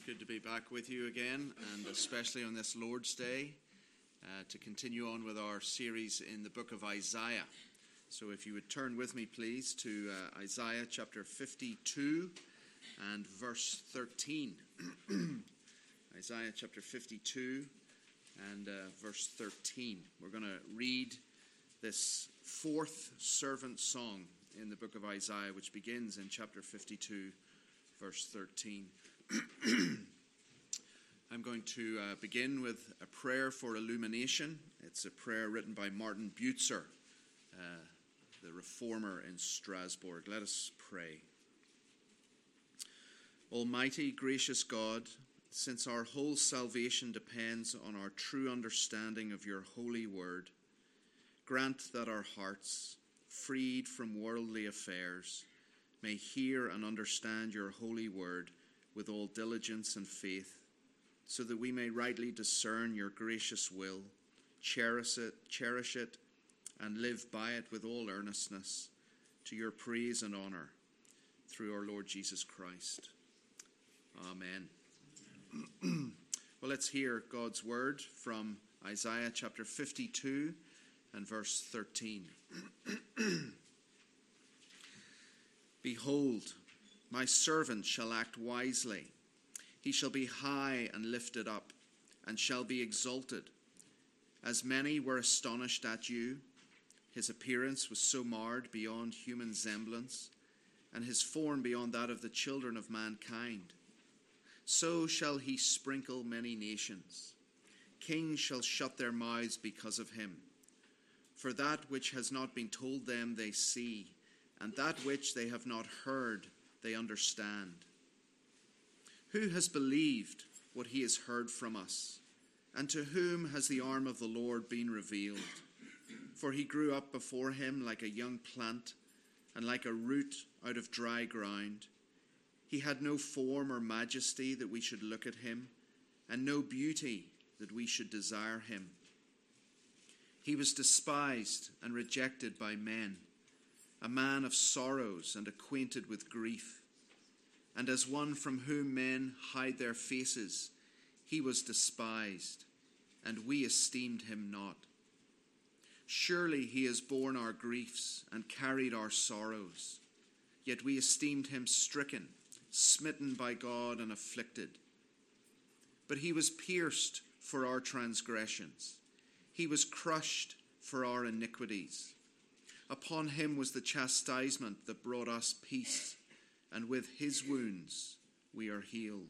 good to be back with you again, and especially on this Lord's Day, to continue on with our series in the book of Isaiah. So if you would turn with me, please, to Isaiah chapter 52 and verse 13. Isaiah chapter 52 and verse 13. We're going to read this fourth servant song in the book of Isaiah, which begins in chapter 52, verse 13. I'm going to begin with a prayer for illumination. It's a prayer written by Martin Butzer, the reformer in Strasbourg. Let us pray. Almighty, gracious God, since our whole salvation depends on our true understanding of your holy word, grant that our hearts, freed from worldly affairs, may hear and understand your holy word with all diligence and faith, so that we may rightly discern your gracious will, cherish it, and live by it with all earnestness, to your praise and honor, through our Lord Jesus Christ. Amen. Well, let's hear God's word from Isaiah chapter 52 and verse 13. Behold, my servant shall act wisely. He shall be high and lifted up, and shall be exalted. As many were astonished at you, his appearance was so marred beyond human semblance, and his form beyond that of the children of mankind. So shall he sprinkle many nations. Kings shall shut their mouths because of him. For that which has not been told them they see, and that which they have not heard they understand. Who has believed what he has heard from us? And to whom has the arm of the Lord been revealed? For he grew up before him like a young plant, and like a root out of dry ground. He had no form or majesty that we should look at him, and no beauty that we should desire him. He was despised and rejected by men, a man of sorrows and acquainted with grief. And as one from whom men hide their faces, he was despised, and we esteemed him not. Surely he has borne our griefs and carried our sorrows, yet we esteemed him stricken, smitten by God, and afflicted. But he was pierced for our transgressions. He was crushed for our iniquities. Upon him was the chastisement that brought us peace, and with his wounds we are healed.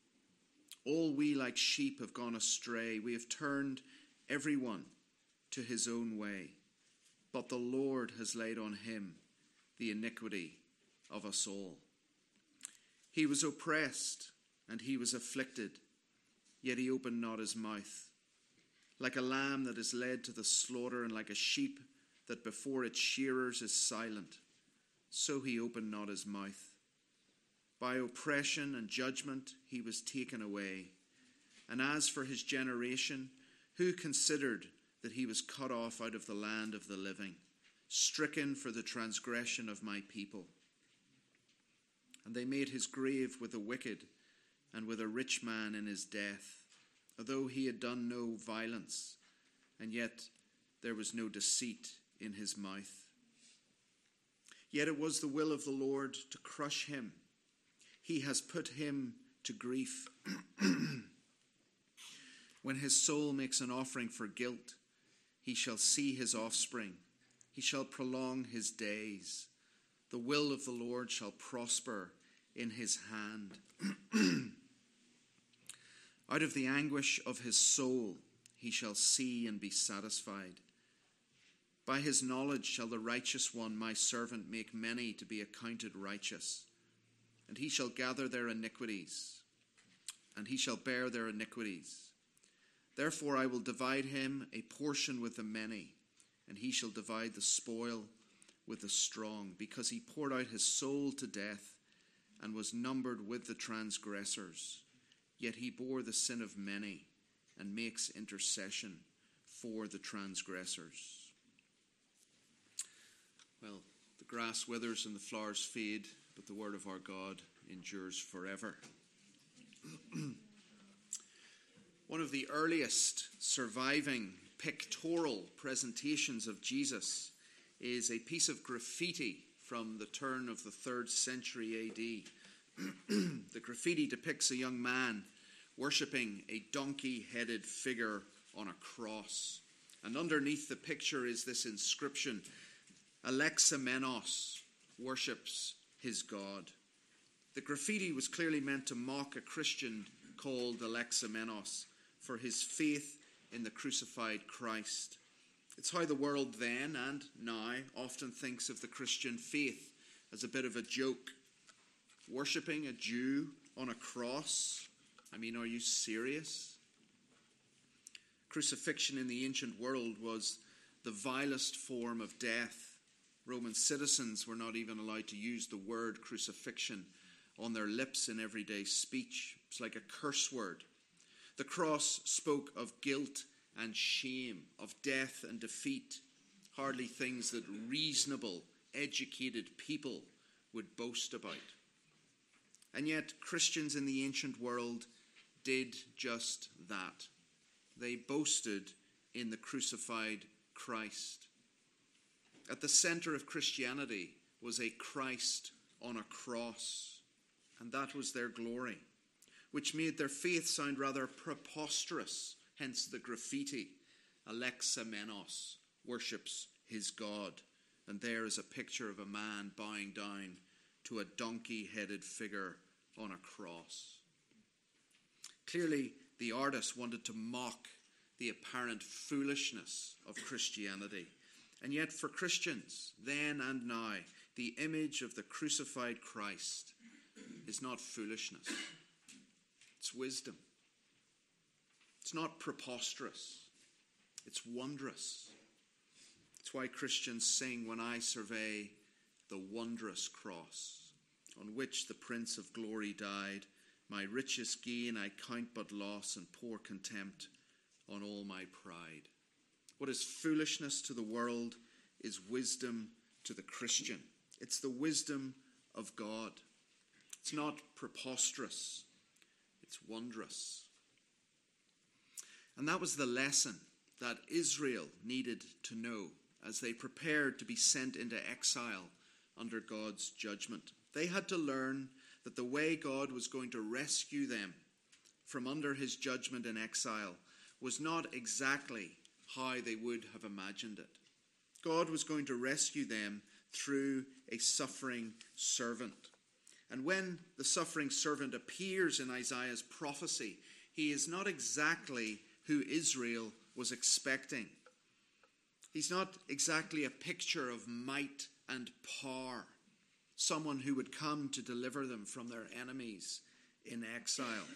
All we like sheep have gone astray. We have turned every one to his own way. But the Lord has laid on him the iniquity of us all. He was oppressed and he was afflicted, yet he opened not his mouth. Like a lamb that is led to the slaughter, and like a sheep that before its shearers is silent, so he opened not his mouth. By oppression and judgment he was taken away. And as for his generation, who considered that he was cut off out of the land of the living, stricken for the transgression of my people? And they made his grave with the wicked, and with a rich man in his death, although he had done no violence, and yet there was no deceit in his mouth. Yet it was the will of the Lord to crush him. He has put him to grief. When his soul makes an offering for guilt, he shall see his offspring. He shall prolong his days. The will of the Lord shall prosper in his hand. Out of the anguish of his soul he shall see and be satisfied. By his knowledge shall the righteous one, my servant, make many to be accounted righteous. And he shall gather their iniquities, and he shall bear their iniquities. Therefore I will divide him a portion with the many, and he shall divide the spoil with the strong, because he poured out his soul to death and was numbered with the transgressors. Yet he bore the sin of many and makes intercession for the transgressors. Well, the grass withers and the flowers fade, but the word of our God endures forever. of the earliest surviving pictorial presentations of Jesus is a piece of graffiti from the turn of the 3rd century AD. The graffiti depicts a young man worshipping a donkey-headed figure on a cross. And underneath the picture is this inscription: Alexamenos worships his God. The graffiti was clearly meant to mock a Christian called Alexamenos for his faith in the crucified Christ. It's how the world then and now often thinks of the Christian faith, as a bit of a joke. Worshipping a Jew on a cross? I mean, are you serious? Crucifixion in the ancient world was the vilest form of death. Roman citizens were not even allowed to use the word crucifixion on their lips in everyday speech. It's like a curse word. The cross spoke of guilt and shame, of death and defeat, hardly things that reasonable, educated people would boast about. And yet Christians in the ancient world did just that. They boasted in the crucified Christ. At the center of Christianity was a Christ on a cross, and that was their glory, which made their faith sound rather preposterous, hence the graffiti. Alexamenos worships his God, and there is a picture of a man bowing down to a donkey-headed figure on a cross. Clearly, the artist wanted to mock the apparent foolishness of Christianity. And yet for Christians, then and now, the image of the crucified Christ is not foolishness. It's wisdom. It's not preposterous. It's wondrous. It's why Christians sing, "When I survey the wondrous cross, on which the Prince of Glory died, my richest gain I count but loss, and pour contempt on all my pride." What is foolishness to the world is wisdom to the Christian. It's the wisdom of God. It's not preposterous. It's wondrous. And that was the lesson that Israel needed to know as they prepared to be sent into exile under God's judgment. They had to learn that the way God was going to rescue them from under his judgment in exile was not exactly how they would have imagined it. God was going to rescue them through a suffering servant. And when the suffering servant appears in Isaiah's prophecy, he is not exactly who Israel was expecting. He's not exactly a picture of might and power, someone who would come to deliver them from their enemies in exile.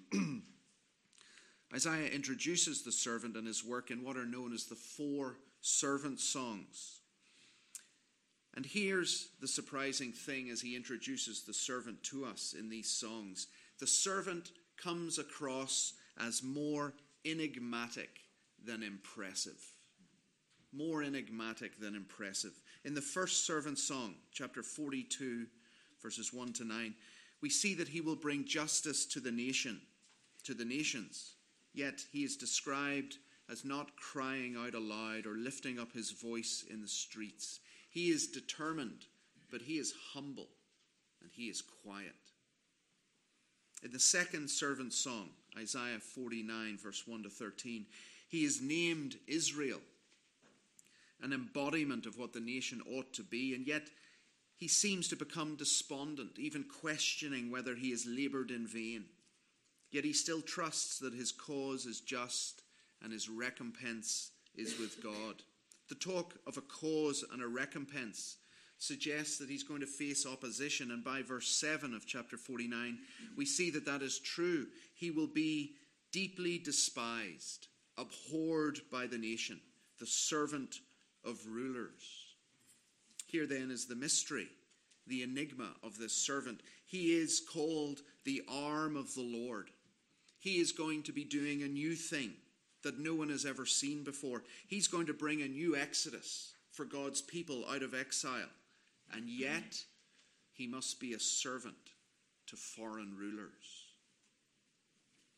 Isaiah introduces the servant and his work in what are known as the 4 servant songs. And here's the surprising thing as he introduces the servant to us in these songs. The servant comes across as more enigmatic than impressive. More enigmatic than impressive. In the first servant song, chapter 42, verses 1 to 9, we see that he will bring justice to the nations. Yet he is described as not crying out aloud or lifting up his voice in the streets. He is determined, but he is humble and he is quiet. In the second servant song, Isaiah 49, verse 1 to 13, he is named Israel, an embodiment of what the nation ought to be, and yet he seems to become despondent, even questioning whether he has laboured in vain. Yet he still trusts that his cause is just and his recompense is with God. The talk of a cause and a recompense suggests that he's going to face opposition, and by verse 7 of chapter 49, we see that that is true. He will be deeply despised, abhorred by the nation, the servant of rulers. Here then is the mystery, the enigma of this servant. He is called the arm of the Lord. He is going to be doing a new thing that no one has ever seen before. He's going to bring a new exodus for God's people out of exile. And yet, he must be a servant to foreign rulers.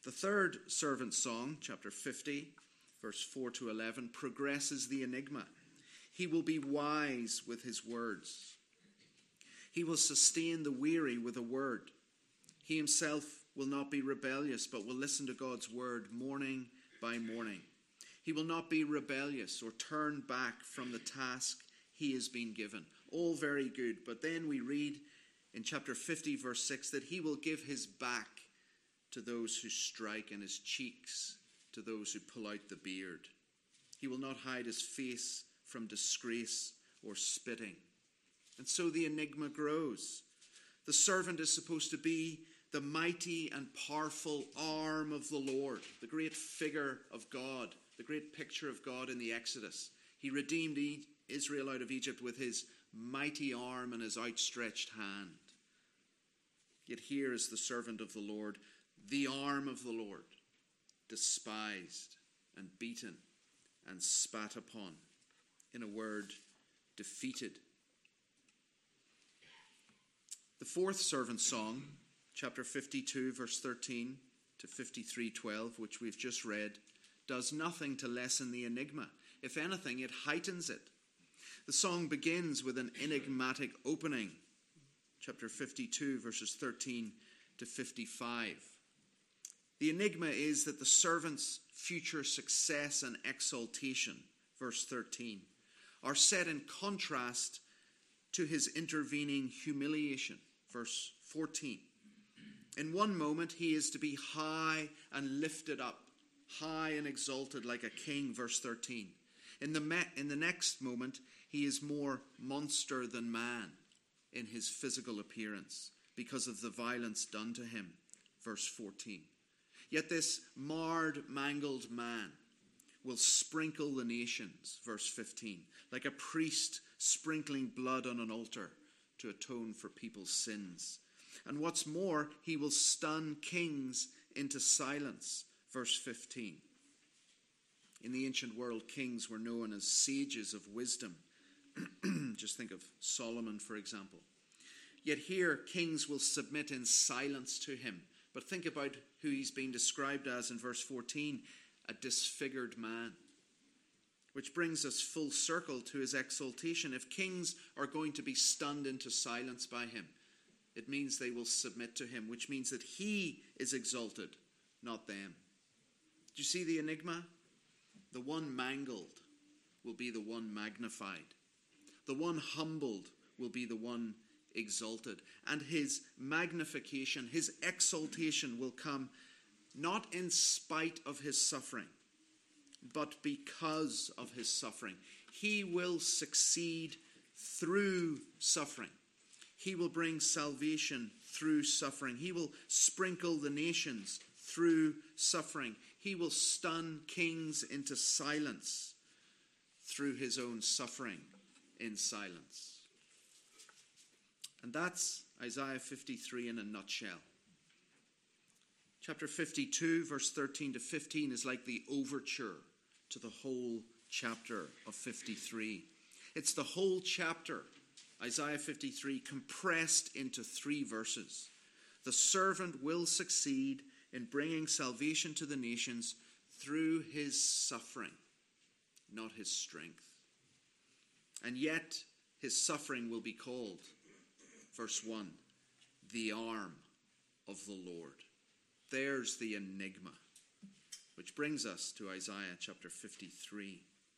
The third servant song, chapter 50, verse 4 to 11, progresses the enigma. He will be wise with his words. He will sustain the weary with a word. He himself will not be rebellious, but will listen to God's word morning by morning. He will not be rebellious or turn back from the task he has been given. All very good. But then we read in chapter 50, verse 6, that he will give his back to those who strike and his cheeks to those who pull out the beard. He will not hide his face from disgrace or spitting. And so the enigma grows. The servant is supposed to be the mighty and powerful arm of the Lord, the great figure of God, the great picture of God in the Exodus. He redeemed Israel out of Egypt with his mighty arm and his outstretched hand. Yet here is the servant of the Lord, the arm of the Lord, despised and beaten and spat upon. In a word, defeated. The fourth servant song, chapter 52, verse 13 to 53:12, which we've just read, does nothing to lessen the enigma. If anything, it heightens it. The song begins with an enigmatic opening, chapter 52, verses 13 to 55. The enigma is that the servant's future success and exaltation, verse 13, are set in contrast to his intervening humiliation, verse 14. In one moment, he is to be high and lifted up, high and exalted like a king, verse 13. In the next moment, he is more monster than man in his physical appearance because of the violence done to him, verse 14. Yet this marred, mangled man will sprinkle the nations, verse 15, like a priest sprinkling blood on an altar to atone for people's sins. And what's more, he will stun kings into silence, verse 15. In the ancient world, kings were known as sages of wisdom. Just think of Solomon, for example. Yet here, kings will submit in silence to him. But think about who he's being described as in verse 14, a disfigured man. Which brings us full circle to his exaltation. If kings are going to be stunned into silence by him, it means they will submit to him, which means that he is exalted, not them. Do you see the enigma? The one mangled will be the one magnified. The one humbled will be the one exalted. And his magnification, his exaltation will come not in spite of his suffering, but because of his suffering. He will succeed through suffering. He will bring salvation through suffering. He will sprinkle the nations through suffering. He will stun kings into silence through his own suffering in silence. And that's Isaiah 53 in a nutshell. Chapter 52, verse 13 to 15 is like the overture to the whole chapter of 53. It's the whole chapter, Isaiah 53, compressed into 3 verses. The servant will succeed in bringing salvation to the nations through his suffering, not his strength. And yet, his suffering will be called, verse 1, the arm of the Lord. There's the enigma, which brings us to Isaiah chapter 53.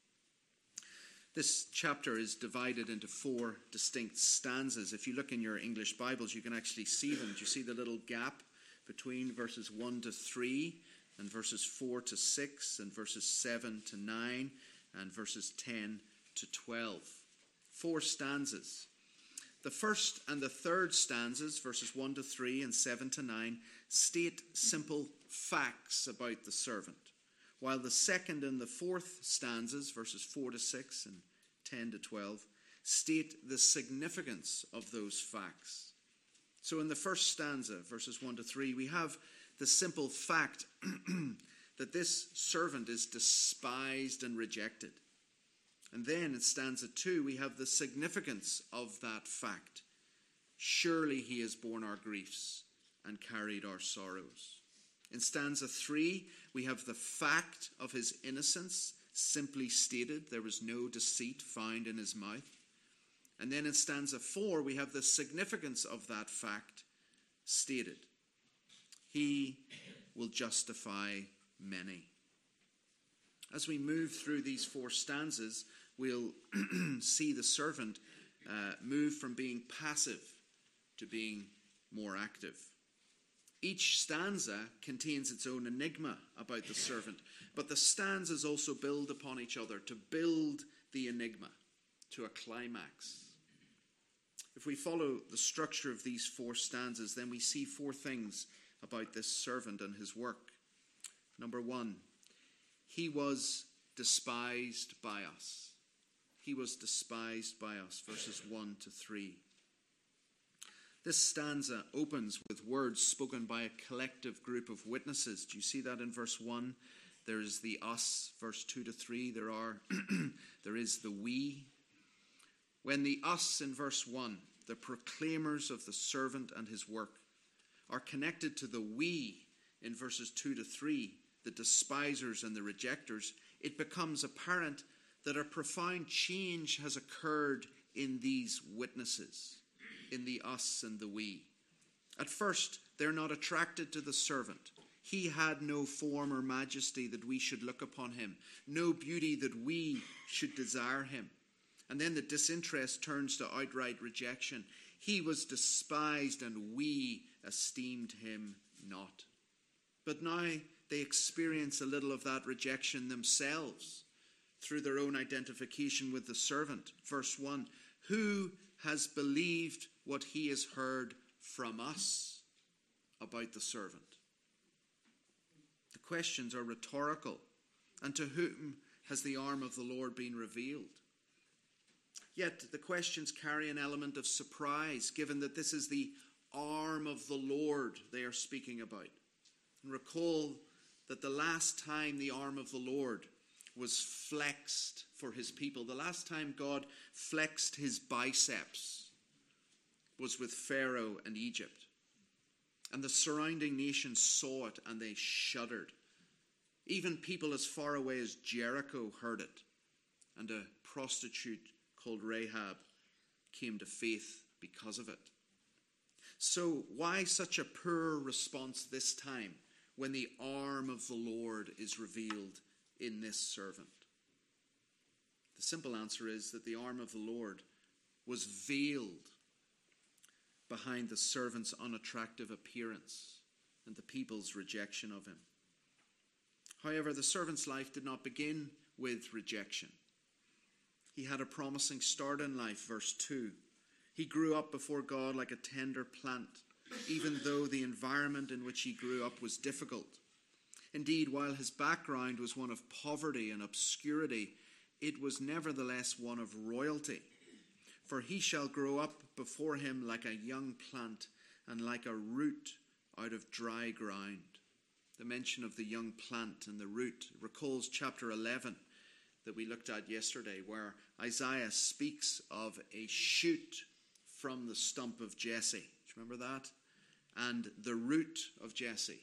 This chapter is divided into 4 distinct stanzas. If you look in your English Bibles, you can actually see them. Do you see the little gap between verses 1 to 3 and verses 4 to 6 and verses 7 to 9 and verses 10 to 12? 4 stanzas. The first and the third stanzas, verses 1 to 3 and 7 to 9, state simple facts about the servant, while the second and the fourth stanzas, verses 4 to 6 and 10 to 12, state the significance of those facts. So in the first stanza, verses 1 to 3, we have the simple fact that this servant is despised and rejected. And then in stanza 2, we have the significance of that fact. Surely he has borne our griefs and carried our sorrows. In stanza 3, we have the fact of his innocence simply stated. There was no deceit found in his mouth. And then in stanza 4, we have the significance of that fact stated. He will justify many. As we move through these 4 stanzas, we'll see the servant move from being passive to being more active. Each stanza contains its own enigma about the servant, but the stanzas also build upon each other to build the enigma to a climax. If we follow the structure of these 4 stanzas, then we see 4 things about this servant and his work. Number 1, he was despised by us. He was despised by us, verses 1 to 3. This stanza opens with words spoken by a collective group of witnesses. Do you see that in verse 1? There is the us, verse 2 to 3. There is the we. When the us in verse 1, the proclaimers of the servant and his work, are connected to the we in verses 2 to 3, the despisers and the rejectors, it becomes apparent that a profound change has occurred in these witnesses, in the us and the we. At first, they're not attracted to the servant. He had no form or majesty that we should look upon him, no beauty that we should desire him. And then the disinterest turns to outright rejection. He was despised and we esteemed him not. But now they experience a little of that rejection themselves through their own identification with the servant. Verse 1, who has believed what he has heard from us about the servant? The questions are rhetorical. And to whom has the arm of the Lord been revealed? Yet the questions carry an element of surprise, given that this is the arm of the Lord they are speaking about. And recall that the last time the arm of the Lord was flexed for his people, the last time God flexed his biceps, was with Pharaoh and Egypt. And the surrounding nations saw it and they shuddered. Even people as far away as Jericho heard it. And a prostitute called Rahab came to faith because of it. So why such a poor response this time when the arm of the Lord is revealed in this servant? The simple answer is that the arm of the Lord was veiled behind the servant's unattractive appearance and the people's rejection of him. However, the servant's life did not begin with rejection. He had a promising start in life, verse 2. He grew up before God like a tender plant, even though the environment in which he grew up was difficult. Indeed, while his background was one of poverty and obscurity, it was nevertheless one of royalty. For he shall grow up before him like a young plant and like a root out of dry ground. The mention of the young plant and the root recalls chapter 11 that we looked at yesterday, where Isaiah speaks of a shoot from the stump of Jesse. Do you remember that? And the root of Jesse.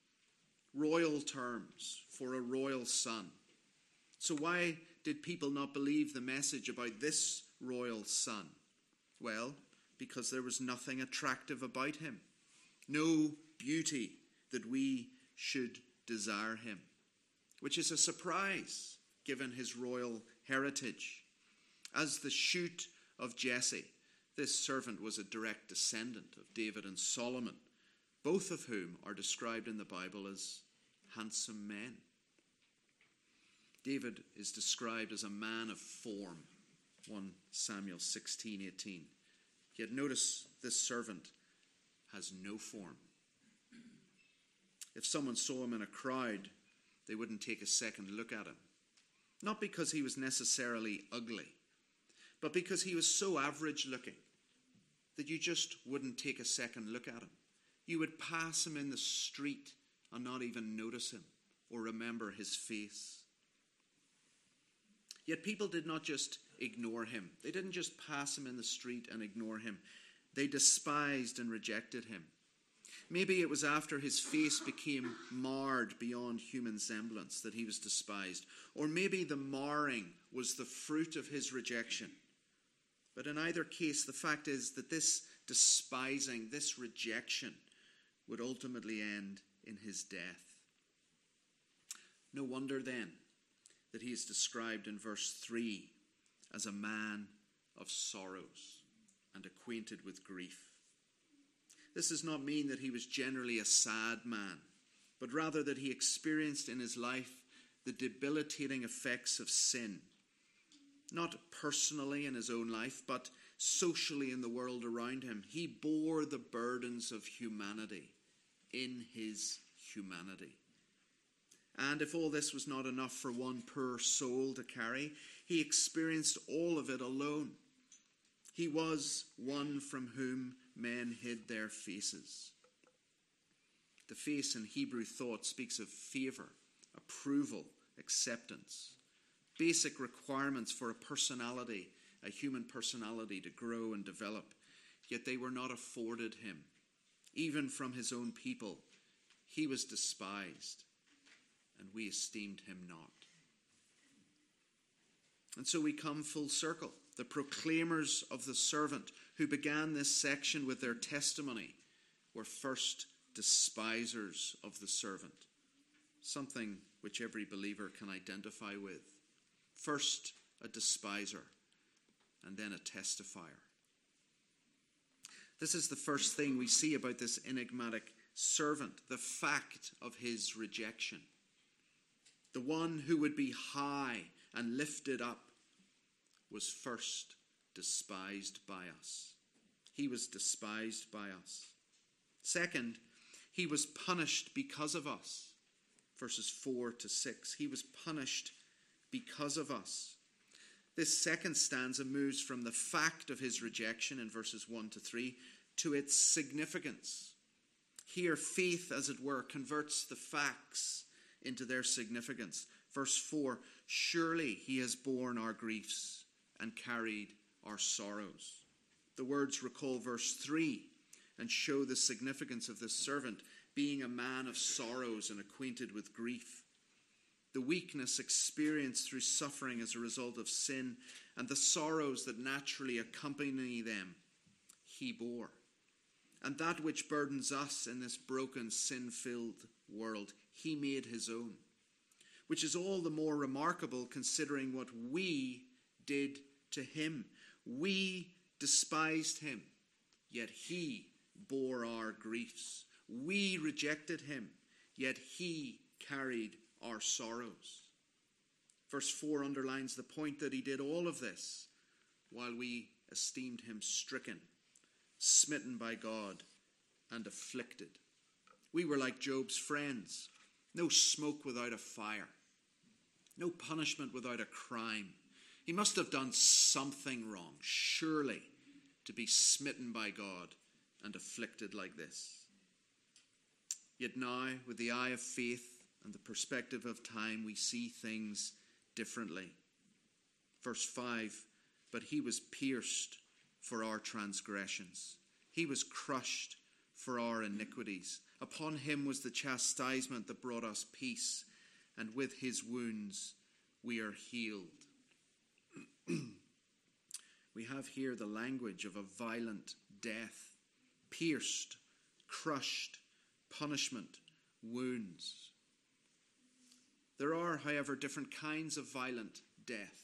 Royal terms for a royal son. So why did people not believe the message about this royal son? Well, because there was nothing attractive about him. No beauty that we should desire him. Which is a surprise, given his royal heritage. As the shoot of Jesse, this servant was a direct descendant of David and Solomon, both of whom are described in the Bible as handsome men. David is described as a man of form, 1 Samuel 16:18. Yet notice this servant has no form. If someone saw him in a crowd, they wouldn't take a second look at him. Not because he was necessarily ugly, but because he was so average looking that you just wouldn't take a second look at him. You would pass him in the street and not even notice him or remember his face. Yet people did not just ignore him. They didn't just pass him in the street and ignore him. They despised and rejected him. Maybe it was after his face became marred beyond human semblance that he was despised. Or maybe the marring was the fruit of his rejection. But in either case, the fact is that this despising, this rejection, would ultimately end in his death. No wonder then that he is described in verse 3 as a man of sorrows and acquainted with grief. This does not mean that he was generally a sad man, but rather that he experienced in his life the debilitating effects of sin, not personally in his own life, but socially in the world around him. He bore the burdens of humanity in his humanity. And if all this was not enough for one poor soul to carry, he experienced all of it alone. He was one from whom men hid their faces. The face in Hebrew thought speaks of favor, approval, acceptance, basic requirements for a personality, a human personality to grow and develop. Yet they were not afforded him. Even from his own people, he was despised, and we esteemed him not. And so we come full circle. The proclaimers of the servant who began this section with their testimony were first despisers of the servant, something which every believer can identify with. First a despiser, and then a testifier. This is the first thing we see about this enigmatic servant, the fact of his rejection. The one who would be high and lifted up was first despised by us. He was despised by us. Second, he was punished because of us. Verses 4 to 6. He was punished because of us. This second stanza moves from the fact of his rejection in verses 1 to 3 to its significance. Here, faith, as it were, converts the facts into their significance. Verse 4, surely he has borne our griefs and carried our sorrows. The words recall verse 3 and show the significance of this servant being a man of sorrows and acquainted with grief. The weakness experienced through suffering as a result of sin and the sorrows that naturally accompany them, he bore. And that which burdens us in this broken, sin-filled world, he made his own. Which is all the more remarkable considering what we did to him. We despised him, yet he bore our griefs. We rejected him, yet he carried our sorrows. Verse 4 underlines the point that he did all of this while we esteemed him stricken, smitten by God, and afflicted. We were like Job's friends. No smoke without a fire. No punishment without a crime. He must have done something wrong, surely, to be smitten by God and afflicted like this. Yet now, with the eye of faith and the perspective of time, we see things differently. Verse 5, but he was pierced for our transgressions. He was crushed for our iniquities. Upon him was the chastisement that brought us peace, and with his wounds we are healed. We have here the language of a violent death. Pierced, crushed, punishment, wounds. There are, however, different kinds of violent death.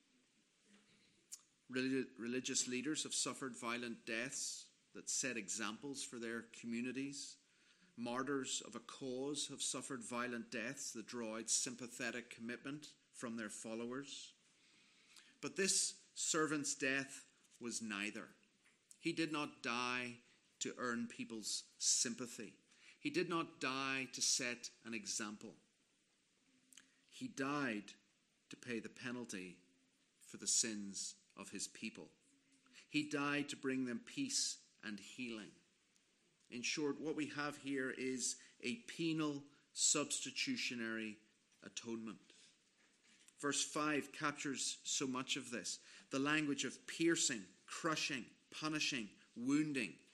Religious leaders have suffered violent deaths that set examples for their communities. Martyrs of a cause have suffered violent deaths that draw out sympathetic commitment from their followers. But this servant's death was neither. He did not die to earn people's sympathy. He did not die to set an example. He died to pay the penalty for the sins of his people. He died to bring them peace and healing. In short, what we have here is a penal substitutionary atonement. Verse 5 captures so much of this. The language of piercing, crushing, punishing, wounding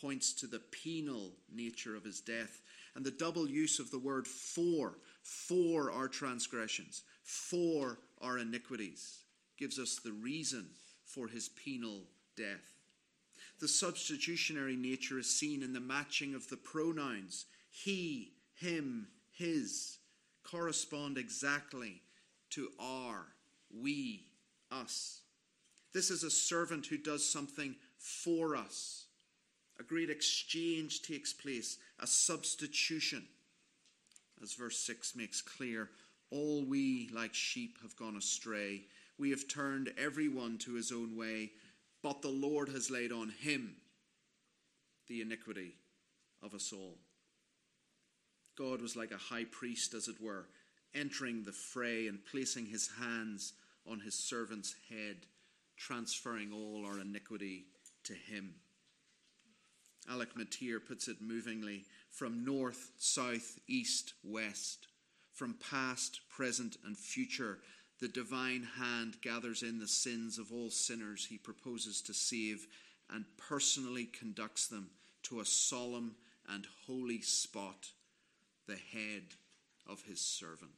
points to the penal nature of his death. And the double use of the word for our transgressions, for our iniquities, gives us the reason for his penal death. The substitutionary nature is seen in the matching of the pronouns. He, him, his correspond exactly to our, we, us. This is a servant who does something for us. A great exchange takes place, a substitution. As verse 6 makes clear, all we like sheep have gone astray. We have turned everyone to his own way, but the Lord has laid on him the iniquity of us all. God was like a high priest, as it were, entering the fray and placing his hands on his servant's head, transferring all our iniquity to him. Alec Matier puts it movingly, from north, south, east, west, from past, present, and future, the divine hand gathers in the sins of all sinners he proposes to save and personally conducts them to a solemn and holy spot, the head of his servant.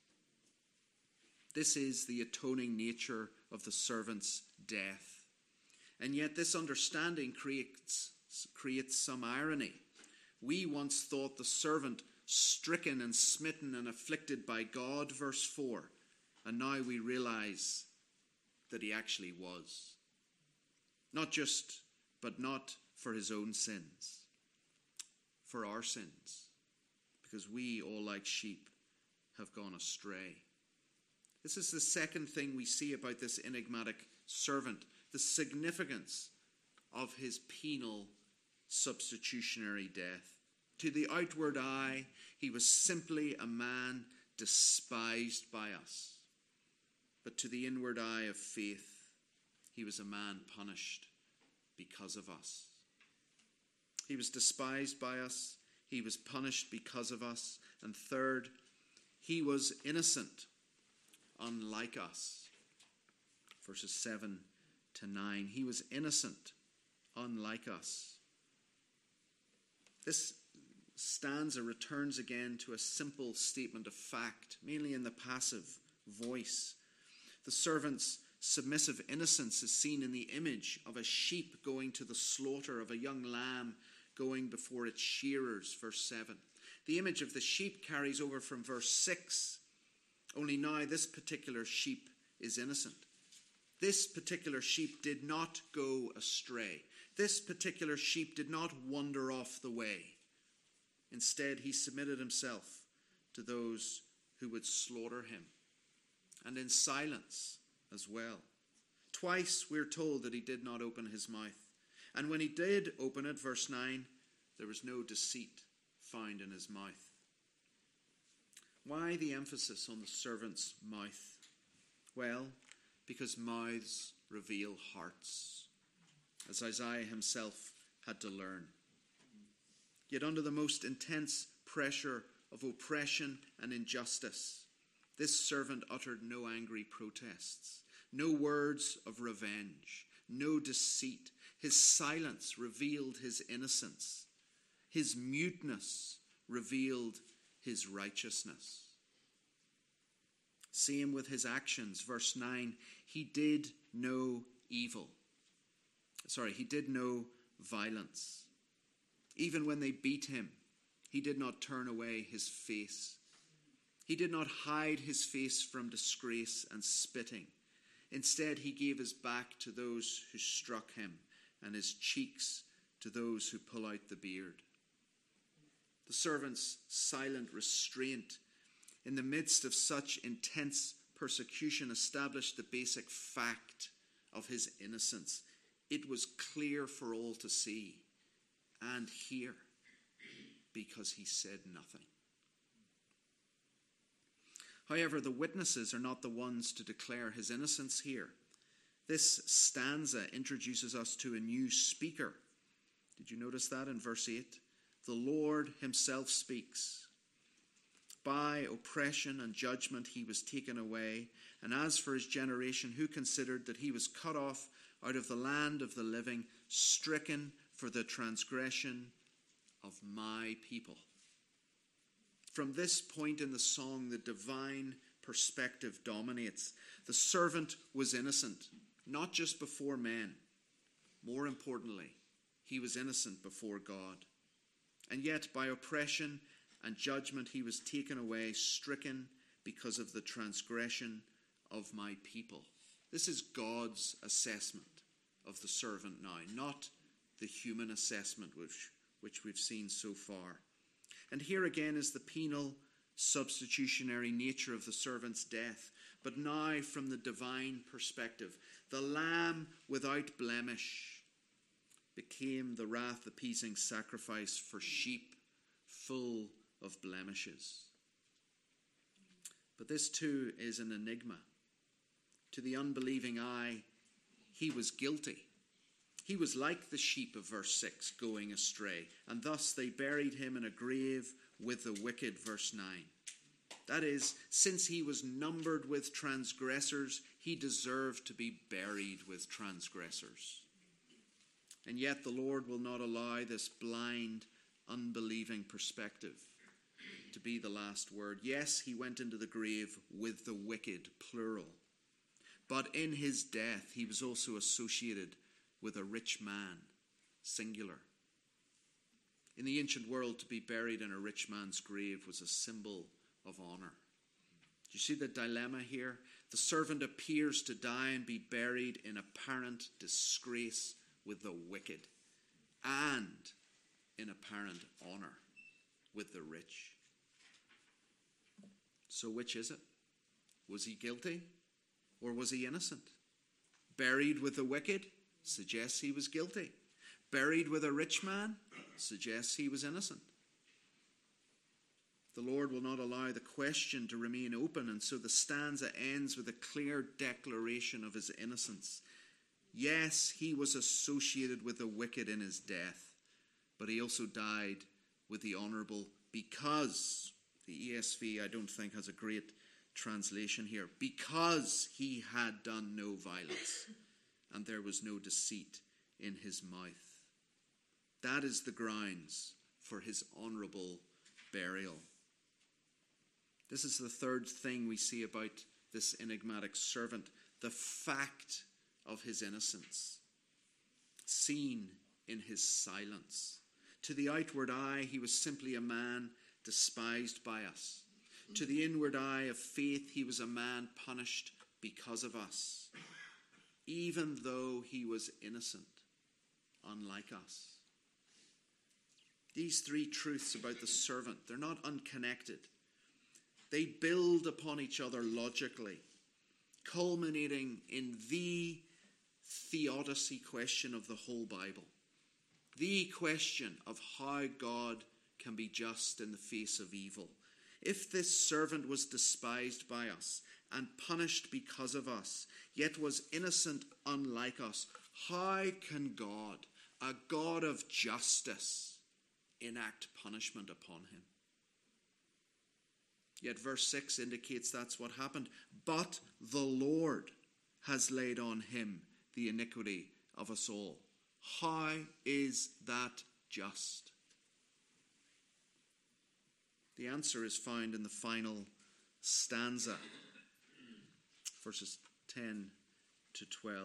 This is the atoning nature of the servant's death. And yet this understanding creates some irony. We once thought the servant stricken and smitten and afflicted by God, verse 4, and now we realize that he actually was. Not for his own sins, for our sins, because we, all like sheep, have gone astray. This is the second thing we see about this enigmatic servant, the significance of his penal substitutionary death. To the outward eye, he was simply a man despised by us. But to the inward eye of faith, he was a man punished because of us. He was despised by us. He was punished because of us. And third, he was innocent, unlike us. Verses 7 to 9. He was innocent, unlike us. This stanza returns again to a simple statement of fact, mainly in the passive voice. The servant's submissive innocence is seen in the image of a sheep going to the slaughter, of a young lamb going before its shearers, verse 7. The image of the sheep carries over from verse 6, only now this particular sheep is innocent. This particular sheep did not go astray. This particular sheep did not wander off the way. Instead, he submitted himself to those who would slaughter him, and in silence as well. Twice we're told that he did not open his mouth. And when he did open it, verse 9, there was no deceit found in his mouth. Why the emphasis on the servant's mouth? Well, because mouths reveal hearts, as Isaiah himself had to learn. Yet under the most intense pressure of oppression and injustice, this servant uttered no angry protests, no words of revenge, no deceit. His silence revealed his innocence. His muteness revealed his righteousness. Same with his actions. Verse 9, he did no evil. He did no violence. Even when they beat him, he did not turn away his face. He did not hide his face from disgrace and spitting. Instead, he gave his back to those who struck him and his cheeks to those who pull out the beard. The servant's silent restraint in the midst of such intense persecution established the basic fact of his innocence. It was clear for all to see and hear because he said nothing. However, the witnesses are not the ones to declare his innocence here. This stanza introduces us to a new speaker. Did you notice that in verse 8? The Lord himself speaks. By oppression and judgment he was taken away. And as for his generation, who considered that he was cut off out of the land of the living, stricken for the transgression of my people. From this point in the song, the divine perspective dominates. The servant was innocent, not just before men. More importantly, he was innocent before God. And yet, by oppression and judgment, he was taken away, stricken because of the transgression of my people. This is God's assessment of the servant now, not the human assessment which we've seen so far. And here again is the penal substitutionary nature of the servant's death, but now from the divine perspective. The lamb without blemish became the wrath-appeasing sacrifice for sheep full of blemishes. But this too is an enigma. To the unbelieving eye, he was guilty. He was like the sheep of verse 6, going astray, and thus they buried him in a grave with the wicked, verse 9. That is, since he was numbered with transgressors, he deserved to be buried with transgressors. And yet the Lord will not allow this blind, unbelieving perspective to be the last word. Yes, he went into the grave with the wicked, plural. But in his death, he was also associated with a rich man, singular. In the ancient world, to be buried in a rich man's grave was a symbol of honor. Do you see the dilemma here? The servant appears to die and be buried in apparent disgrace with the wicked, and in apparent honor with the rich. So which is it? Was he guilty or was he innocent? Buried with the wicked suggests he was guilty. Buried with a rich man suggests he was innocent. The Lord will not allow the question to remain open, and so the stanza ends with a clear declaration of his innocence. Yes, he was associated with the wicked in his death, but he also died with the honourable, because, the ESV I don't think has a great translation here, because he had done no violence and there was no deceit in his mouth. That is the grounds for his honourable burial. This is the third thing we see about this enigmatic servant, the fact of his innocence, seen in his silence. To the outward eye, he was simply a man despised by us. To the inward eye of faith, he was a man punished because of us, even though he was innocent, unlike us. These three truths about the servant, they're not unconnected. They build upon each other logically, culminating in the theodicy question of the whole Bible. The question of how God can be just in the face of evil. If this servant was despised by us and punished because of us, yet was innocent unlike us, how can God, a God of justice, enact punishment upon him? Yet verse 6 indicates that's what happened. But the Lord has laid on him the iniquity of us all. How is that just? The answer is found in the final stanza, verses 10 to 12.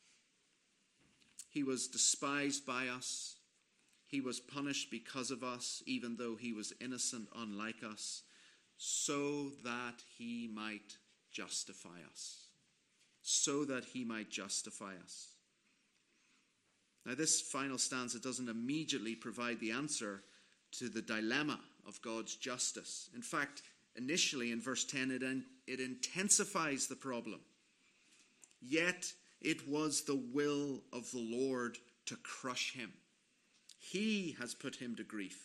He was despised by us. He was punished because of us, even though he was innocent unlike us, so that he might justify us. So that he might justify us. Now, this final stanza doesn't immediately provide the answer to the dilemma of God's justice. In fact, initially in verse 10, it intensifies the problem. Yet it was the will of the Lord to crush him. He has put him to grief.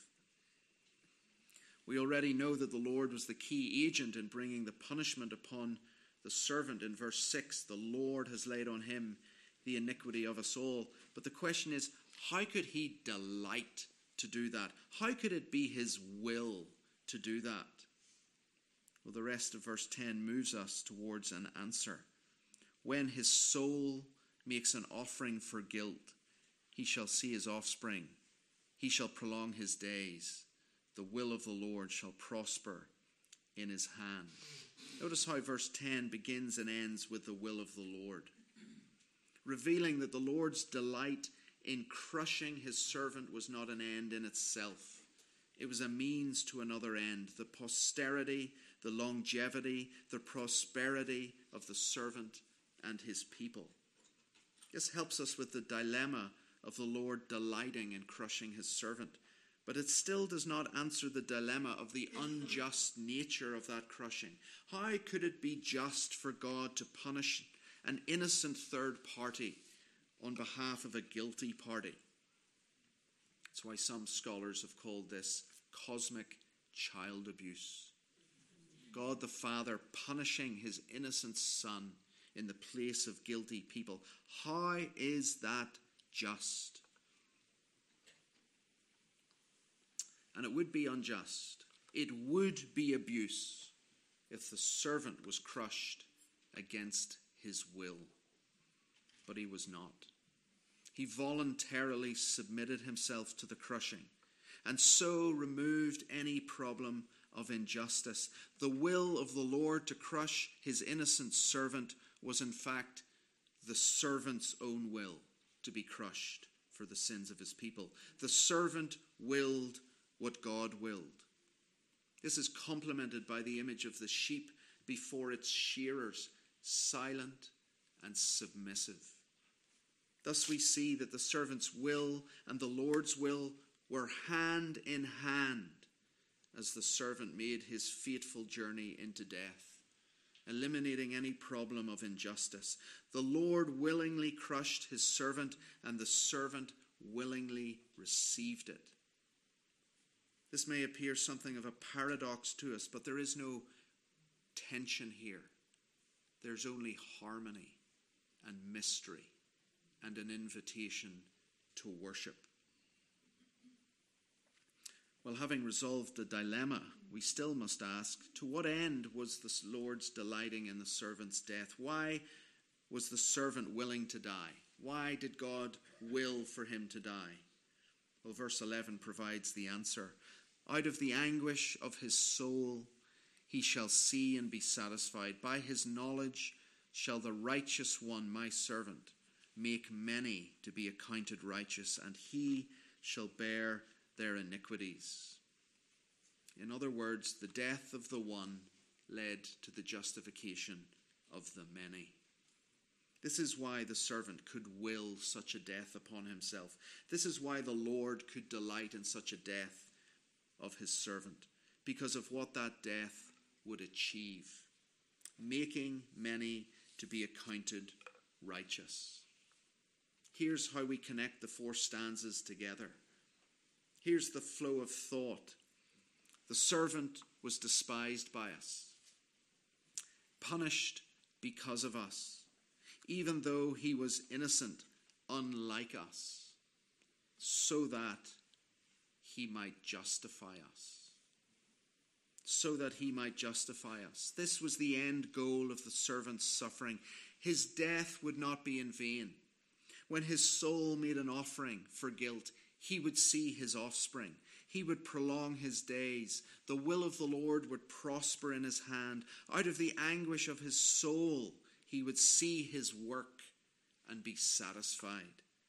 We already know that the Lord was the key agent in bringing the punishment upon the servant. In verse 6, the Lord has laid on him the iniquity of us all. But the question is, how could he delight to do that? How could it be his will to do that? Well, the rest of verse 10 moves us towards an answer. When his soul makes an offering for guilt, He shall see his offspring. He shall prolong his days. The will of the Lord shall prosper in his hand. Notice how verse 10 begins and ends with the will of the Lord, revealing that the Lord's delight in crushing his servant was not an end in itself. It was a means to another end, the posterity, the longevity, the prosperity of the servant and his people. This helps us with the dilemma of the Lord delighting in crushing his servant. But it still does not answer the dilemma of the unjust nature of that crushing. How could it be just for God to punish an innocent third party on behalf of a guilty party? That's why some scholars have called this cosmic child abuse. God the Father punishing his innocent son in the place of guilty people. How is that just? And it would be unjust. It would be abuse if the servant was crushed against his will. But he was not. He voluntarily submitted himself to the crushing and so removed any problem of injustice. The will of the Lord to crush his innocent servant was in fact the servant's own will to be crushed for the sins of his people. The servant willed what God willed. This is complemented by the image of the sheep before its shearers, silent and submissive. Thus we see that the servant's will and the Lord's will were hand in hand as the servant made his fateful journey into death, eliminating any problem of injustice. The Lord willingly crushed his servant, and the servant willingly received it. This may appear something of a paradox to us, but there is no tension here. There's only harmony and mystery and an invitation to worship. Well, having resolved the dilemma, we still must ask, to what end was the Lord's delighting in the servant's death? Why was the servant willing to die? Why did God will for him to die? Well, verse 11 provides the answer. Out of the anguish of his soul he shall see and be satisfied. By his knowledge shall the righteous one, my servant, make many to be accounted righteous, and he shall bear their iniquities. In other words, the death of the one led to the justification of the many. This is why the servant could will such a death upon himself. This is why the Lord could delight in such a death of his servant, because of what that death would achieve, making many to be accounted righteous. Here's how we connect the four stanzas together. Here's the flow of thought. The servant was despised by us, punished because of us, even though he was innocent, unlike us, so that he might justify us. So that he might justify us. This was the end goal of the servant's suffering. His death would not be in vain. When his soul made an offering for guilt, he would see his offspring. He would prolong his days. The will of the Lord would prosper in his hand. Out of the anguish of his soul, he would see his work and be satisfied.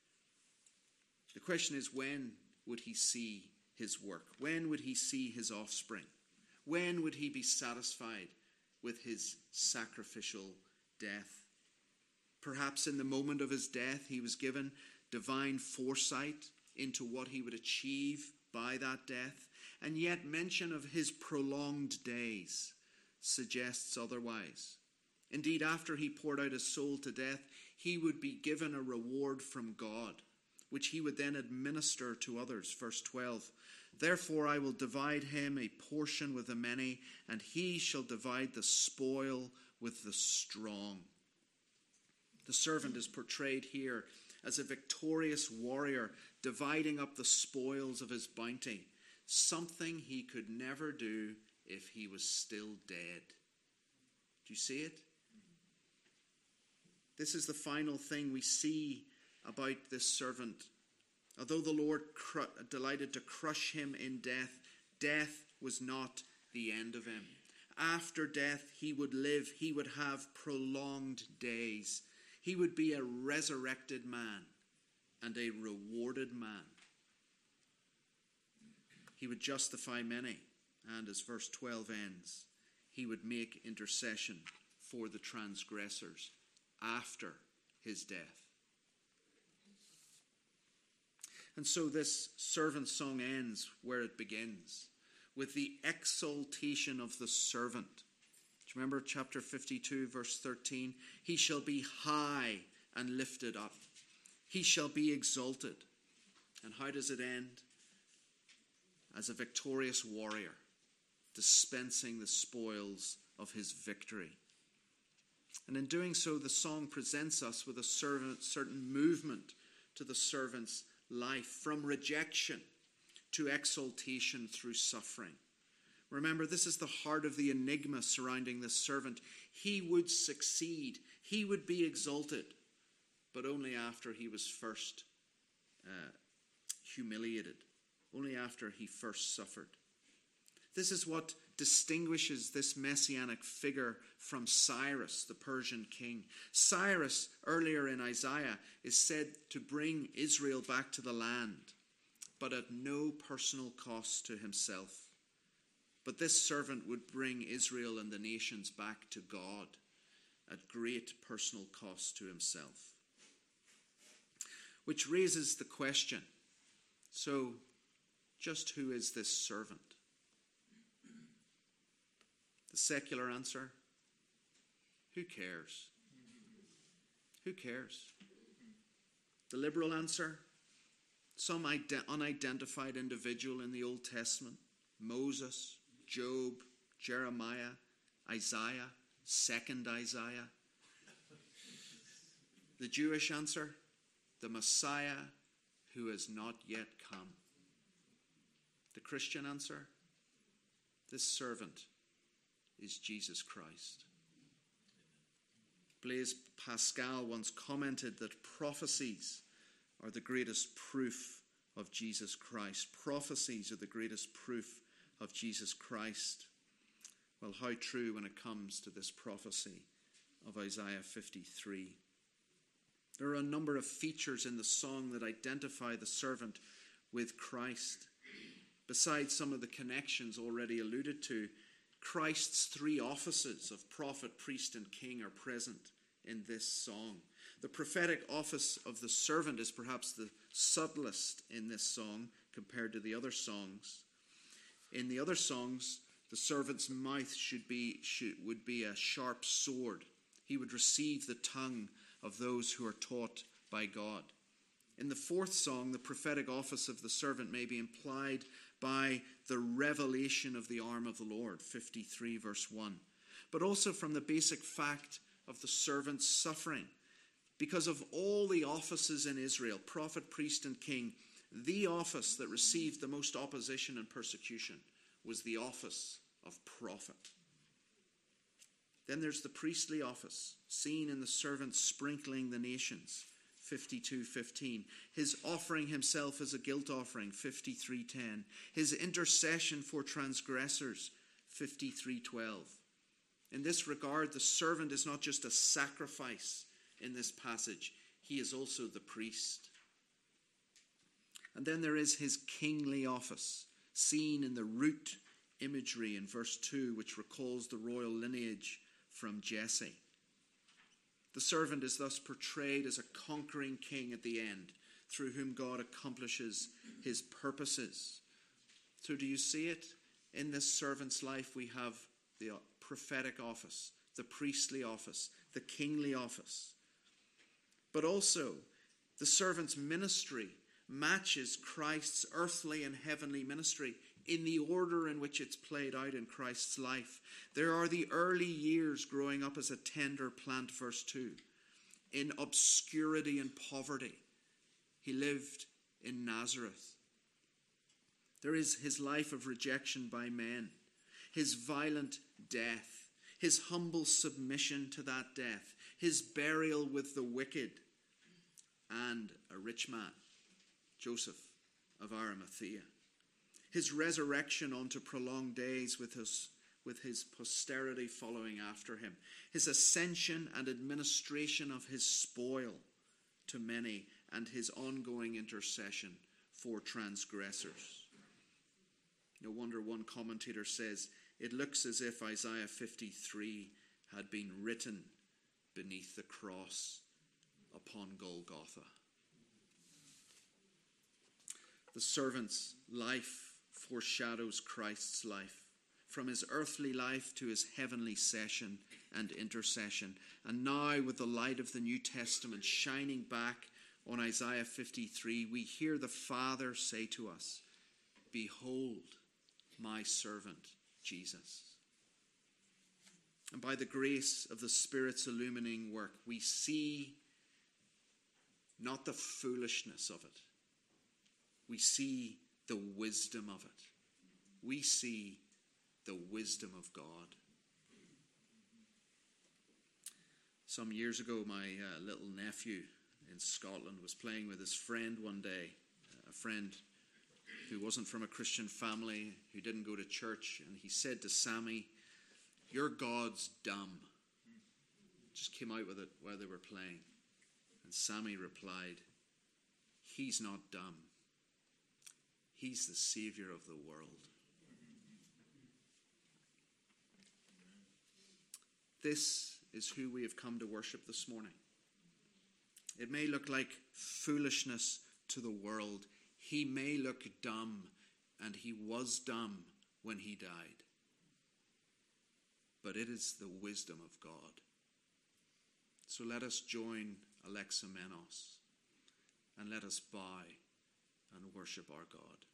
The question is, when would he see his work? When would he see his offspring? When would he be satisfied with his sacrificial death? Perhaps in the moment of his death, he was given divine foresight into what he would achieve by that death. And yet mention of his prolonged days suggests otherwise. Indeed, after he poured out his soul to death, he would be given a reward from God, which he would then administer to others. Verse 12, therefore I will divide him a portion with the many, and he shall divide the spoil with the strong. The servant is portrayed here as a victorious warrior, dividing up the spoils of his bounty, something he could never do if he was still dead. Do you see it? This is the final thing we see about this servant Although the Lord delighted to crush him in death, death was not the end of him. After death, he would live. He would have prolonged days. He would be a resurrected man and a rewarded man. He would justify many, and as verse 12 ends, he would make intercession for the transgressors after his death. And so this servant song ends where it begins, with the exaltation of the servant. Do you remember chapter 52, verse 13? He shall be high and lifted up. He shall be exalted. And how does it end? As a victorious warrior, dispensing the spoils of his victory. And in doing so, the song presents us with a certain movement to the servant's life, from rejection to exaltation through suffering. Remember, this is the heart of the enigma surrounding this servant. He would succeed. He would be exalted, but only after he was first humiliated, only after he first suffered. This is what distinguishes this messianic figure from Cyrus, the Persian king. Cyrus, earlier in Isaiah, is said to bring Israel back to the land, but at no personal cost to himself. But this servant would bring Israel and the nations back to God at great personal cost to himself. Which raises the question, so just who is this servant? The secular answer, who cares? Who cares? The liberal answer, some unidentified individual in the Old Testament, Moses, Job, Jeremiah, Isaiah, second Isaiah. The Jewish answer, the Messiah who has not yet come. The Christian answer, this servant is Jesus Christ. Blaise Pascal once commented that prophecies are the greatest proof of Jesus Christ. Prophecies are the greatest proof of Jesus Christ. Well, how true when it comes to this prophecy of Isaiah 53. There are a number of features in the song that identify the servant with Christ. Besides some of the connections already alluded to, Christ's three offices of prophet, priest, and king are present in this song. The prophetic office of the servant is perhaps the subtlest in this song compared to the other songs. In the other songs, the servant's mouth would be a sharp sword. He would receive the tongue of those who are taught by God. In the fourth song, the prophetic office of the servant may be implied by the revelation of the arm of the Lord, 53 verse 1. But also from the basic fact of the servant's suffering. Because of all the offices in Israel, prophet, priest, and king, the office that received the most opposition and persecution was the office of prophet. Then there's the priestly office, seen in the servant sprinkling the nations, 52:15. His offering himself as a guilt offering, 53:10. His intercession for transgressors, 53:12. In this regard, the servant is not just a sacrifice in this passage. He is also the priest. And then there is his kingly office, seen in the root imagery in verse 2, which recalls the royal lineage from Jesse. The servant is thus portrayed as a conquering king at the end, through whom God accomplishes his purposes. So do you see it? In this servant's life, we have the prophetic office, the priestly office, the kingly office. But also, the servant's ministry matches Christ's earthly and heavenly ministry in the order in which it's played out in Christ's life. There are the early years growing up as a tender plant, verse 2. In obscurity and poverty, he lived in Nazareth. There is his life of rejection by men, his violent death, his humble submission to that death, his burial with the wicked, and a rich man, Joseph of Arimathea. His resurrection unto prolonged days with his posterity following after him. His ascension and administration of his spoil to many, and his ongoing intercession for transgressors. No wonder one commentator says, it looks as if Isaiah 53 had been written beneath the cross upon Golgotha. The servant's life foreshadows Christ's life, from his earthly life to his heavenly session and intercession. And now, with the light of the New Testament shining back on Isaiah 53, we hear the Father say to us, behold my servant Jesus. And by the grace of the Spirit's illumining work, we see not the foolishness of it. We see the wisdom of it. We see the wisdom of God. Some years ago, my little nephew in Scotland was playing with his friend one day, a friend who wasn't from a Christian family, who didn't go to church, and he said to Sammy, "Your God's dumb." Just came out with it while they were playing. And Sammy replied, "He's not dumb. He's the Savior of the world." This is who we have come to worship this morning. It may look like foolishness to the world. He may look dumb, and he was dumb when he died. But it is the wisdom of God. So let us join Alexamenos, and let us bow and worship our God.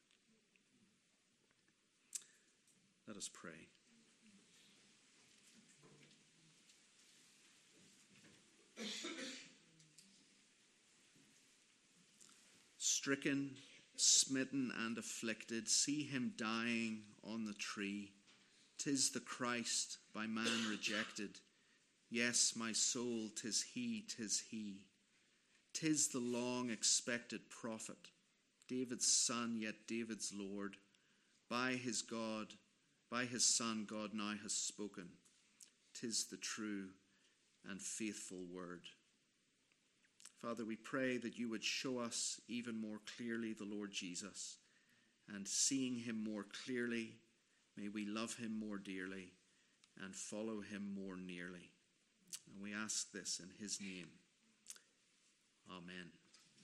Let us pray. Stricken, smitten, and afflicted, see him dying on the tree. 'Tis the Christ, by man rejected. Yes, my soul, 'tis he, 'tis he. 'Tis the long-expected prophet, David's son, yet David's Lord. By his Son, God now has spoken. 'Tis the true and faithful word. Father, we pray that you would show us even more clearly the Lord Jesus, and seeing him more clearly, may we love him more dearly and follow him more nearly. And we ask this in his name. Amen.